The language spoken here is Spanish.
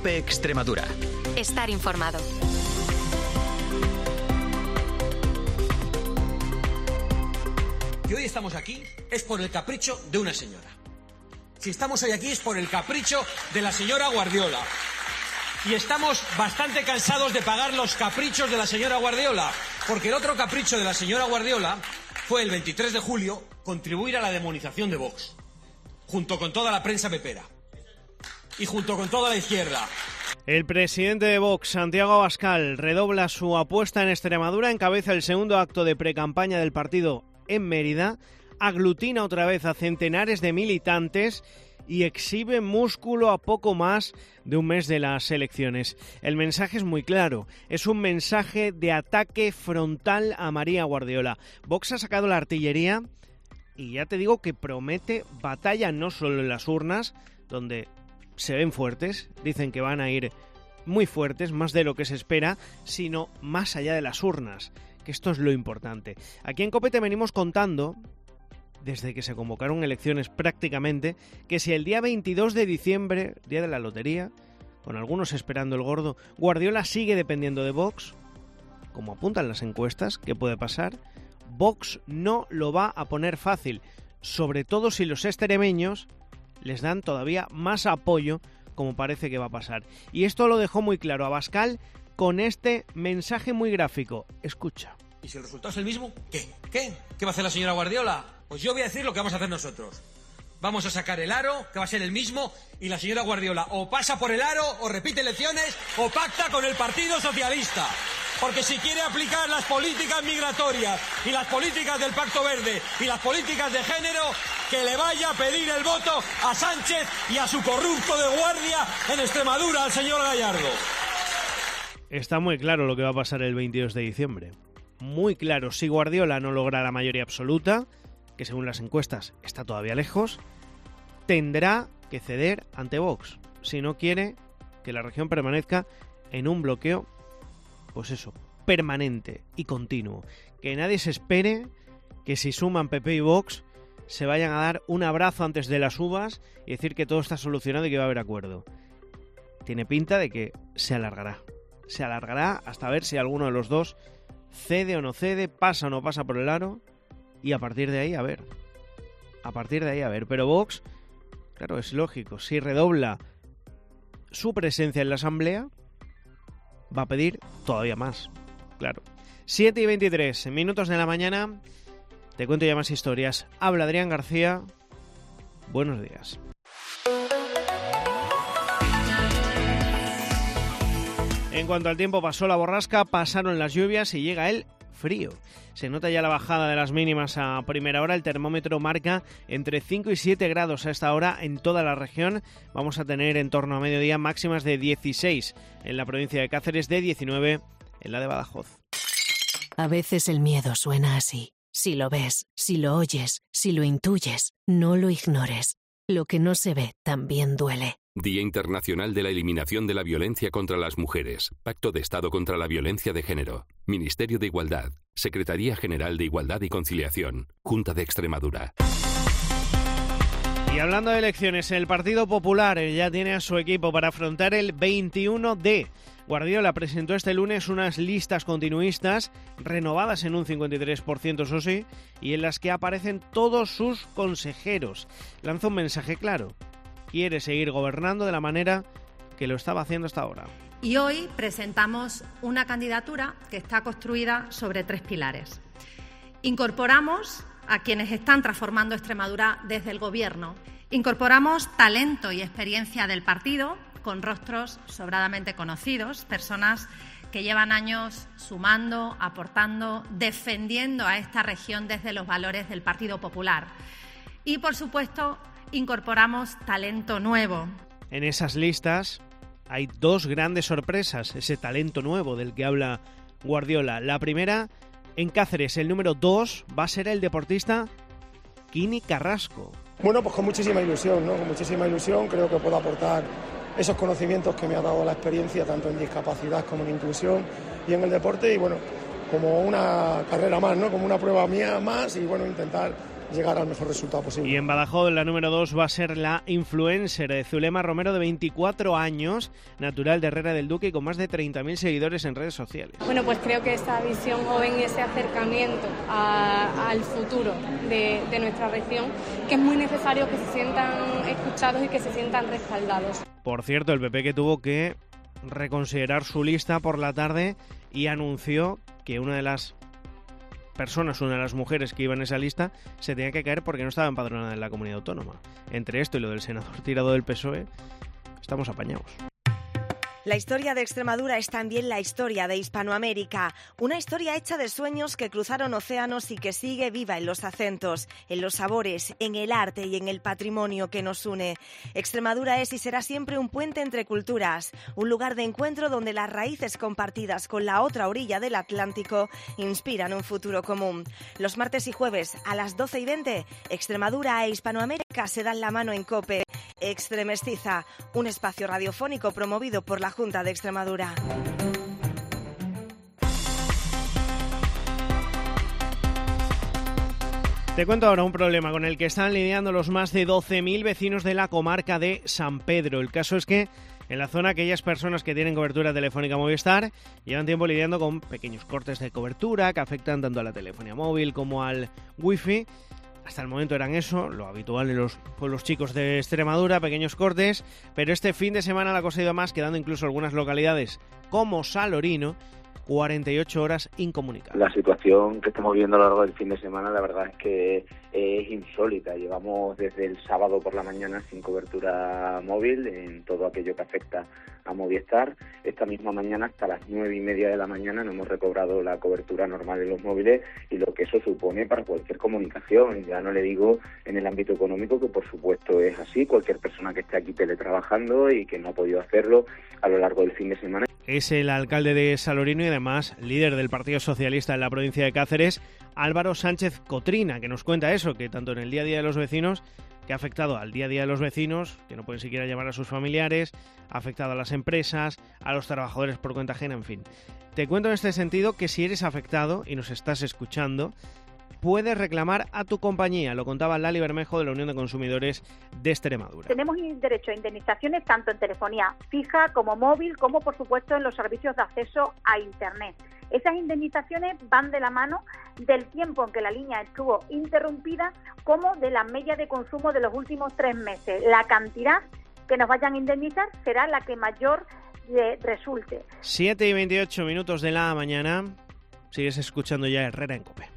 COPE Extremadura. Estar informado. Si hoy estamos aquí es por el capricho de una señora. Si estamos hoy aquí es por el capricho de la señora Guardiola. Y estamos bastante cansados de pagar los caprichos de la señora Guardiola, porque el otro capricho de la señora Guardiola fue el 23 de julio contribuir a la demonización de Vox, junto con toda la prensa pepera y junto con toda la izquierda. El presidente de Vox, Santiago Abascal, redobla su apuesta en Extremadura, encabeza el segundo acto de precampaña del partido en Mérida, aglutina otra vez a centenares de militantes y exhibe músculo a poco más de un mes de las elecciones. El mensaje es muy claro, es un mensaje de ataque frontal a María Guardiola. Vox ha sacado la artillería y ya te digo que promete batalla no solo en las urnas, donde se ven fuertes, dicen que van a ir muy fuertes, más de lo que se espera, sino más allá de las urnas, que esto es lo importante. Aquí en COPE te venimos contando, desde que se convocaron elecciones prácticamente, que si el día 22 de diciembre, día de la lotería, con algunos esperando el gordo, Guardiola sigue dependiendo de Vox, como apuntan las encuestas, ¿qué puede pasar? Vox no lo va a poner fácil, sobre todo si los extremeños les dan todavía más apoyo, como parece que va a pasar. Y esto lo dejó muy claro Abascal con este mensaje muy gráfico. Escucha. ¿Y si el resultado es el mismo? ¿Qué? ¿Qué va a hacer la señora Guardiola? Pues yo voy a decir lo que vamos a hacer nosotros. Vamos a sacar el aro, que va a ser el mismo, y la señora Guardiola o pasa por el aro, o repite elecciones, o pacta con el Partido Socialista. Porque si quiere aplicar las políticas migratorias y las políticas del Pacto Verde y las políticas de género, que le vaya a pedir el voto a Sánchez y a su corrupto de guardia en Extremadura, al señor Gallardo. Está muy claro lo que va a pasar el 22 de diciembre. Muy claro, si Guardiola no logra la mayoría absoluta, que según las encuestas está todavía lejos, tendrá que ceder ante Vox, si no quiere que la región permanezca en un bloqueo, pues eso, permanente y continuo. Que nadie se espere que si suman PP y Vox se vayan a dar un abrazo antes de las uvas y decir que todo está solucionado y que va a haber acuerdo. Tiene pinta de que se alargará. Se alargará hasta ver si alguno de los dos cede o no cede, pasa o no pasa por el aro, y a partir de ahí a ver. Pero Vox, claro, es lógico, si redobla su presencia en la Asamblea, va a pedir todavía más, claro. 7:23 minutos de la mañana, te cuento ya más historias. Habla Adrián García, buenos días. En cuanto al tiempo, pasó la borrasca, pasaron las lluvias y llega el frío. Se nota ya la bajada de las mínimas a primera hora. El termómetro marca entre 5 y 7 grados a esta hora en toda la región. Vamos a tener en torno a mediodía máximas de 16 en la provincia de Cáceres, de 19 en la de Badajoz. A veces el miedo suena así. Si lo ves, si lo oyes, si lo intuyes, no lo ignores. Lo que no se ve también duele. Día Internacional de la Eliminación de la Violencia contra las Mujeres. Pacto de Estado contra la Violencia de Género. Ministerio de Igualdad. Secretaría General de Igualdad y Conciliación. Junta de Extremadura. Y hablando de elecciones, el Partido Popular ya tiene a su equipo para afrontar el 21D. Guardiola presentó este lunes unas listas continuistas, renovadas en un 53%, eso sí, y en las que aparecen todos sus consejeros. Lanza un mensaje claro. Quiere seguir gobernando de la manera que lo estaba haciendo hasta ahora. Y hoy presentamos una candidatura que está construida sobre 3 pilares. Incorporamos a quienes están transformando Extremadura desde el Gobierno. Incorporamos talento y experiencia del partido, con rostros sobradamente conocidos, personas que llevan años sumando, aportando, defendiendo a esta región desde los valores del Partido Popular. Y, por supuesto, incorporamos talento nuevo. En esas listas hay 2 grandes sorpresas, ese talento nuevo del que habla Guardiola. La primera, en Cáceres, el número 2 va a ser el deportista Quini Carrasco. Bueno, pues con muchísima ilusión, ¿no? Con muchísima ilusión, creo que puedo aportar esos conocimientos que me ha dado la experiencia, tanto en discapacidad como en inclusión y en el deporte, y bueno, como una carrera más, ¿no? Como una prueba mía más, y bueno, intentar llegar al mejor resultado posible. Y en Badajoz la número 2 va a ser la influencer Zulema Romero, de 24 años, natural de Herrera del Duque y con más de 30.000 seguidores en redes sociales. Bueno, pues creo que esta visión joven y ese acercamiento al futuro de nuestra región, que es muy necesario que se sientan escuchados y que se sientan respaldados. Por cierto, el PP que tuvo que reconsiderar su lista por la tarde y anunció que una de las mujeres que iba en esa lista se tenía que caer porque no estaba empadronada en la comunidad autónoma. Entre esto y lo del senador tirado del PSOE, estamos apañados. La historia de Extremadura es también la historia de Hispanoamérica, una historia hecha de sueños que cruzaron océanos y que sigue viva en los acentos, en los sabores, en el arte y en el patrimonio que nos une. Extremadura es y será siempre un puente entre culturas, un lugar de encuentro donde las raíces compartidas con la otra orilla del Atlántico inspiran un futuro común. Los martes y jueves a las 12:20, Extremadura e Hispanoamérica se dan la mano en COPE. Extremestiza, un espacio radiofónico promovido por la Junta de Extremadura. Te cuento ahora un problema con el que están lidiando los más de 12.000 vecinos de la comarca de San Pedro. El caso es que en la zona aquellas personas que tienen cobertura telefónica Movistar llevan tiempo lidiando con pequeños cortes de cobertura que afectan tanto a la telefonía móvil como al wifi. Hasta el momento eran eso, lo habitual en los pueblos chicos de Extremadura, pequeños cortes, pero este fin de semana la cosa ha ido más, quedando incluso algunas localidades como Salorino 48 horas incomunicadas. La situación que estamos viviendo a lo largo del fin de semana, la verdad es que es insólita. Llevamos desde el sábado por la mañana sin cobertura móvil en todo aquello que afecta a Movistar. Esta misma mañana hasta las 9:30 de la mañana no hemos recobrado la cobertura normal de los móviles y lo que eso supone para cualquier comunicación. Ya no le digo en el ámbito económico, que por supuesto es así. Cualquier persona que esté aquí teletrabajando y que no ha podido hacerlo a lo largo del fin de semana. Es el alcalde de Salorino y además líder del Partido Socialista en la provincia de Cáceres, Álvaro Sánchez Cotrina, que nos cuenta eso, que tanto en el día a día de los vecinos, que ha afectado al día a día de los vecinos, que no pueden siquiera llamar a sus familiares, ha afectado a las empresas, a los trabajadores por cuenta ajena, en fin. Te cuento en este sentido que si eres afectado y nos estás escuchando, puedes reclamar a tu compañía. Lo contaba Lali Bermejo de la Unión de Consumidores de Extremadura. Tenemos derecho a indemnizaciones tanto en telefonía fija como móvil, como por supuesto en los servicios de acceso a Internet. Esas indemnizaciones van de la mano del tiempo en que la línea estuvo interrumpida como de la media de consumo de los últimos 3 meses. La cantidad que nos vayan a indemnizar será la que mayor resulte. 7:28 de la mañana. Sigues escuchando ya Herrera en COPE.